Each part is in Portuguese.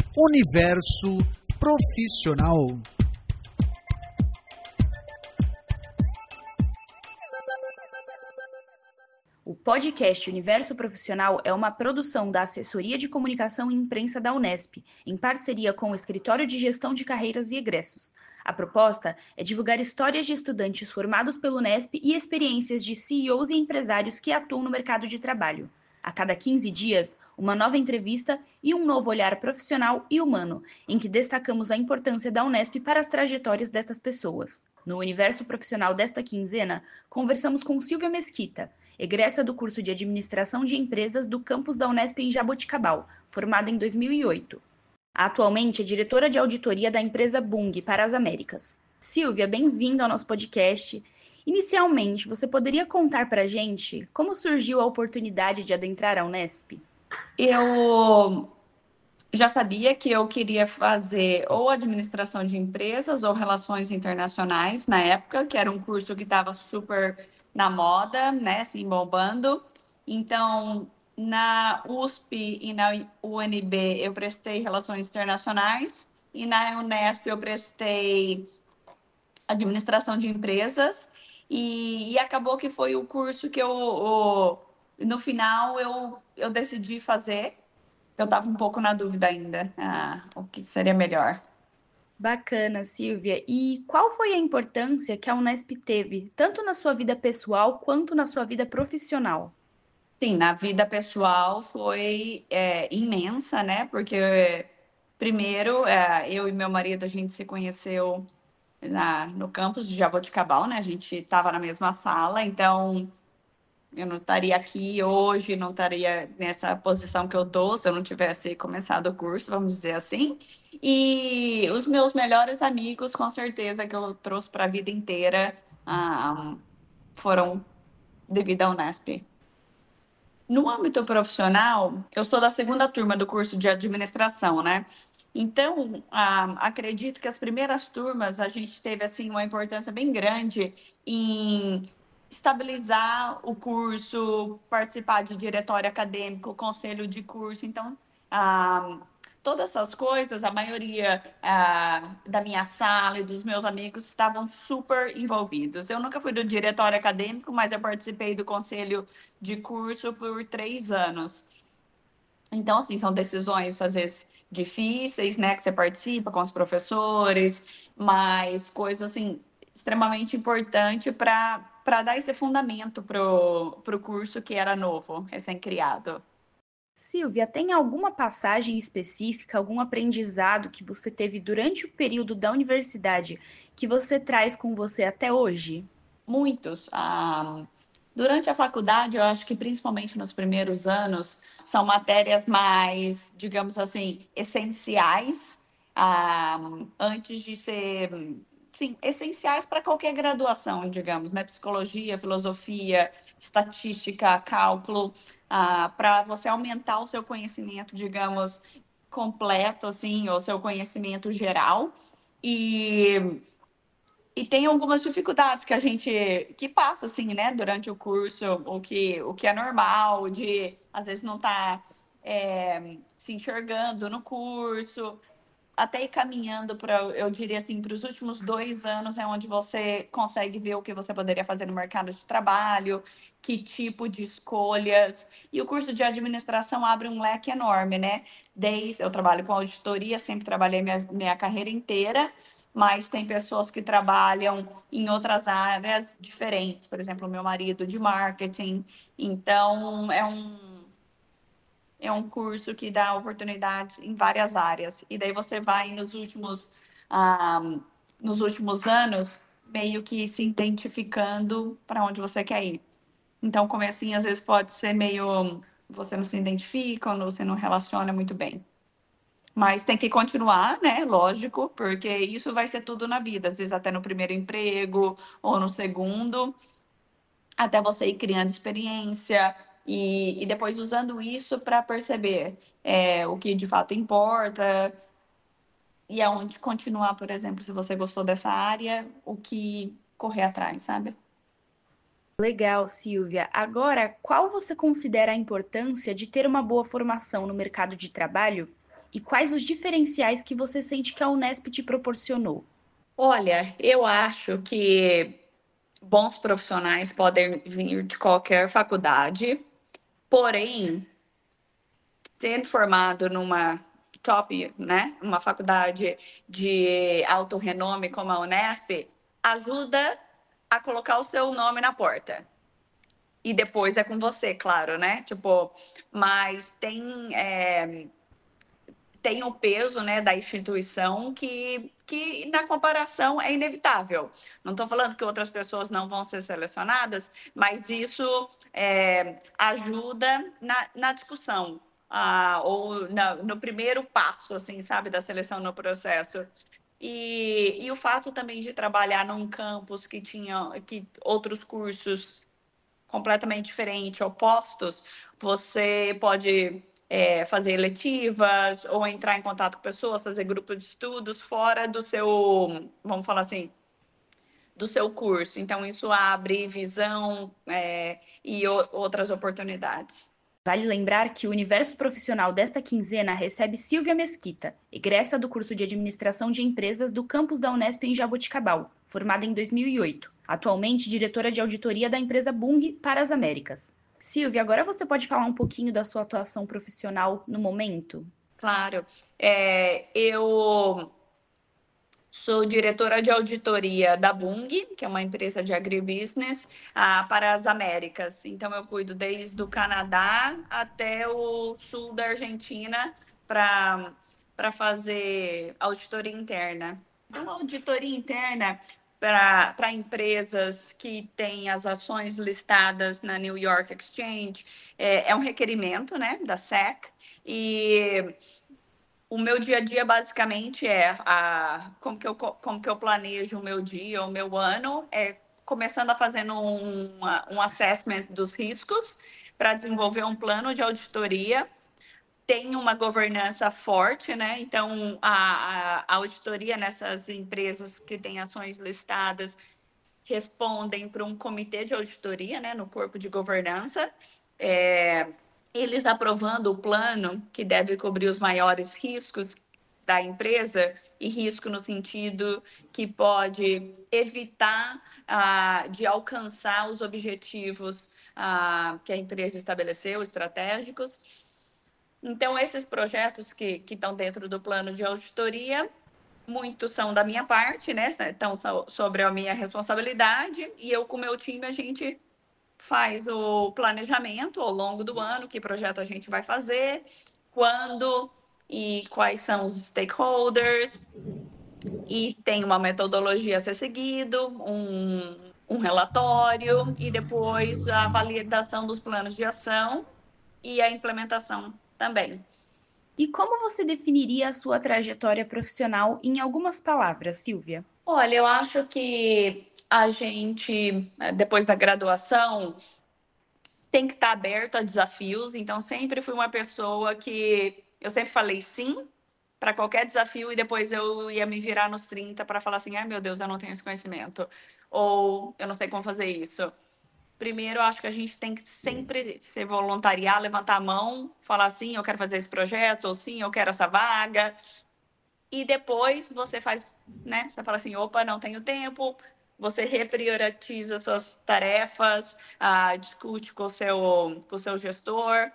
Universo Profissional. O podcast Universo Profissional é uma produção da Assessoria de Comunicação e Imprensa da Unesp, em parceria com o Escritório de Gestão de Carreiras e Egressos. A proposta é divulgar histórias de estudantes formados pelo Unesp e experiências de CEOs e empresários que atuam no mercado de trabalho. A cada 15 dias, uma nova entrevista e um novo olhar profissional e humano, em que destacamos a importância da Unesp para as trajetórias destas pessoas. No Universo Profissional desta quinzena, conversamos com Silvia Mesquita, egressa do curso de Administração de Empresas do campus da Unesp em Jaboticabal, formada em 2008. Atualmente é diretora de auditoria da empresa Bung para as Américas. Silvia, bem-vinda ao nosso podcast. Inicialmente, você poderia contar para a gente como surgiu a oportunidade de adentrar a Unesp? Eu já sabia que eu queria fazer ou administração de empresas ou relações internacionais na época, que era um curso que estava super na moda, né, assim, bombando. Então, na USP e na UNB eu prestei relações internacionais e na Unesp eu prestei administração de empresas e acabou que foi o curso que no final eu decidi fazer. Eu estava um pouco na dúvida ainda, o que seria melhor. Bacana, Silvia. E qual foi a importância que a Unesp teve, tanto na sua vida pessoal quanto na sua vida profissional? Sim, na vida pessoal foi imensa, né? Porque, primeiro, eu e meu marido, a gente se conheceu no campus de Jaboticabal, né? A gente estava na mesma sala, então eu não estaria aqui hoje, não estaria nessa posição que eu estou se eu não tivesse começado o curso, vamos dizer assim. E os meus melhores amigos, com certeza, que eu trouxe para a vida inteira, foram devido à Unesp. No âmbito profissional, eu sou da segunda turma do curso de administração, né? Então, acredito que as primeiras turmas a gente teve assim uma importância bem grande em estabilizar o curso, participar de diretório acadêmico, conselho de curso. Então, todas essas coisas, a maioria da minha sala e dos meus amigos estavam super envolvidos. Eu nunca fui do diretório acadêmico, mas eu participei do conselho de curso por 3 anos. Então, assim, são decisões, às vezes, difíceis, né? Que você participa com os professores, mas coisa, assim, extremamente importante para dar esse fundamento pro curso que era novo, recém-criado. Silvia, tem alguma passagem específica, algum aprendizado que você teve durante o período da universidade que você traz com você até hoje? Muitos. Durante a faculdade, eu acho que principalmente nos primeiros anos, são matérias mais, digamos assim, essenciais, antes de ser, sim, essenciais para qualquer graduação, digamos, né? Psicologia, filosofia, estatística, cálculo, para você aumentar o seu conhecimento, digamos, completo, assim, o seu conhecimento geral. E tem algumas dificuldades que a gente que passa assim, né, durante o curso, o que é normal, de às vezes não estar se enxergando no curso, até ir caminhando para, eu diria assim, para os últimos 2 anos é onde você consegue ver o que você poderia fazer no mercado de trabalho, que tipo de escolhas. E o curso de administração abre um leque enorme, né? Desde eu trabalho com auditoria, sempre trabalhei minha carreira inteira, mas tem pessoas que trabalham em outras áreas diferentes, por exemplo, o meu marido de marketing. Então, é um curso que dá oportunidades em várias áreas. E daí você vai ah, nos últimos anos, meio que se identificando para onde você quer ir. Então, o comecinho às vezes pode ser meio você não se identifica ou você não relaciona muito bem. Mas tem que continuar, né? Lógico, porque isso vai ser tudo na vida. Às vezes até no primeiro emprego ou no segundo, até você ir criando experiência e depois usando isso para perceber o que de fato importa e aonde continuar, por exemplo, se você gostou dessa área, o que correr atrás, sabe? Legal, Silvia. Agora, qual você considera a importância de ter uma boa formação no mercado de trabalho e quais os diferenciais que você sente que a Unesp te proporcionou? Olha, eu acho que bons profissionais podem vir de qualquer faculdade, porém, sendo formado numa top, né, uma faculdade de alto renome como a Unesp, ajuda a colocar o seu nome na porta. E depois é com você, claro, né? Tipo, mas tem o peso, né, da instituição que na comparação é inevitável. Não estou falando que outras pessoas não vão ser selecionadas, mas isso ajuda na discussão. No primeiro passo, assim, sabe, da seleção no processo. E o fato também de trabalhar num campus que outros cursos completamente diferentes, opostos, você pode fazer eletivas ou entrar em contato com pessoas, fazer grupo de estudos fora do seu, vamos falar assim, do seu curso. Então, isso abre visão e outras oportunidades. Vale lembrar que o universo profissional desta quinzena recebe Silvia Mesquita, egressa do curso de Administração de Empresas do campus da Unesp em Jaboticabal, formada em 2008. Atualmente diretora de auditoria da empresa Bung para as Américas. Silvia, agora você pode falar um pouquinho da sua atuação profissional no momento? Claro. Eu sou diretora de auditoria da Bung, que é uma empresa de agribusiness, para as Américas. Então, eu cuido desde o Canadá até o sul da Argentina para fazer auditoria interna. Então, a auditoria interna para empresas que têm as ações listadas na New York Exchange é um requerimento, né, da SEC, e o meu dia a dia basicamente como que eu planejo o meu dia, o meu ano, começando a fazendo um assessment dos riscos para desenvolver um plano de auditoria. Tem uma governança forte, né? Então, a auditoria nessas empresas que têm ações listadas respondem para um comitê de auditoria, né, no corpo de governança. Eles aprovando o plano que deve cobrir os maiores riscos da empresa, e risco no sentido que pode evitar de alcançar os objetivos que a empresa estabeleceu, estratégicos. Então, esses projetos que estão dentro do plano de auditoria, muitos são da minha parte, né? Então, sobre a minha responsabilidade, e eu com o meu time, a gente faz o planejamento ao longo do ano, que projeto a gente vai fazer, quando e quais são os stakeholders, e tem uma metodologia a ser seguido, um relatório, e depois a validação dos planos de ação e a implementação também. E como você definiria a sua trajetória profissional em algumas palavras, Silvia? Olha, eu acho que a gente, depois da graduação, tem que estar aberto a desafios. Então, sempre fui uma pessoa que eu sempre falei sim para qualquer desafio, e depois eu ia me virar nos 30 para falar assim: ai meu Deus, eu não tenho esse conhecimento, ou eu não sei como fazer isso. Primeiro, eu acho que a gente tem que sempre se voluntariar, levantar a mão, falar assim: eu quero fazer esse projeto, ou sim, eu quero essa vaga. E depois você faz, né? Você fala assim: opa, não tenho tempo. Você reprioritiza suas tarefas, discute com o seu gestor,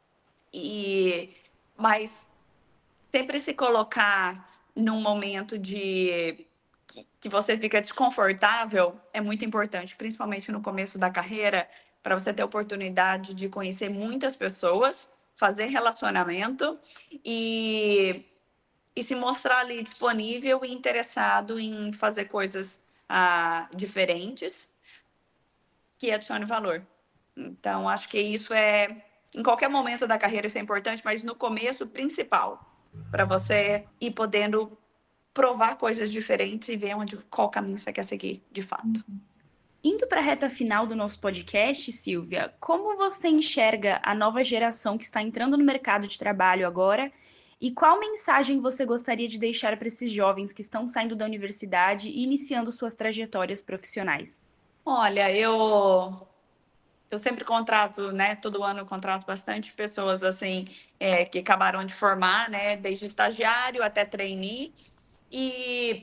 mas sempre se colocar num momento que você fica desconfortável é muito importante, principalmente no começo da carreira, para você ter a oportunidade de conhecer muitas pessoas, fazer relacionamento e se mostrar ali disponível e interessado em fazer coisas diferentes que adicione valor. Então, acho que isso em qualquer momento da carreira isso é importante, mas no começo, principal, para você ir podendo provar coisas diferentes e ver qual caminho você quer seguir, de fato. Indo para a reta final do nosso podcast, Silvia, como você enxerga a nova geração que está entrando no mercado de trabalho agora? E qual mensagem você gostaria de deixar para esses jovens que estão saindo da universidade e iniciando suas trajetórias profissionais? Olha, eu eu sempre contrato, né? Todo ano eu contrato bastante pessoas assim que acabaram de formar, né? Desde estagiário até trainee. E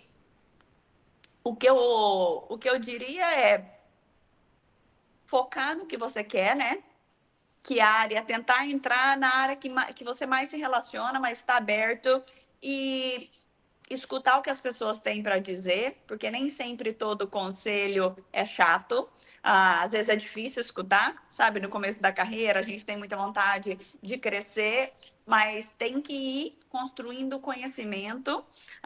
o que eu diria é focar no que você quer, né? Que área, tentar entrar na área que você mais se relaciona, mas está aberto e escutar o que as pessoas têm para dizer, porque nem sempre todo conselho é chato. Às vezes é difícil escutar, sabe? No começo da carreira, a gente tem muita vontade de crescer, mas tem que ir construindo conhecimento.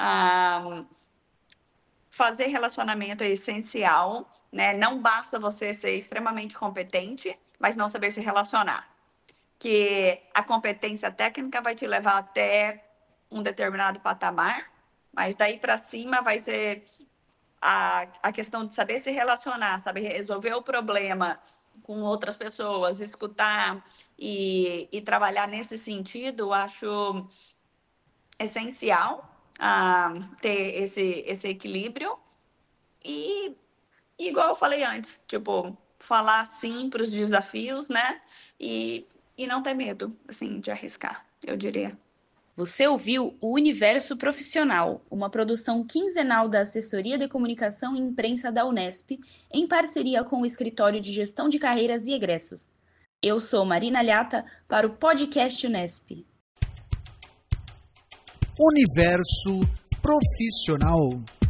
Fazer relacionamento é essencial, né? Não basta você ser extremamente competente, mas não saber se relacionar. Que a competência técnica vai te levar até um determinado patamar, mas daí para cima vai ser a questão de saber se relacionar, saber resolver o problema com outras pessoas, escutar e trabalhar nesse sentido, eu acho essencial ter esse equilíbrio. E igual eu falei antes, tipo, falar sim para os desafios, né? E não ter medo, assim, de arriscar, eu diria. Você ouviu o Universo Profissional, uma produção quinzenal da Assessoria de Comunicação e Imprensa da Unesp, em parceria com o Escritório de Gestão de Carreiras e Egressos. Eu sou Marina Lhata para o podcast Unesp. Universo Profissional.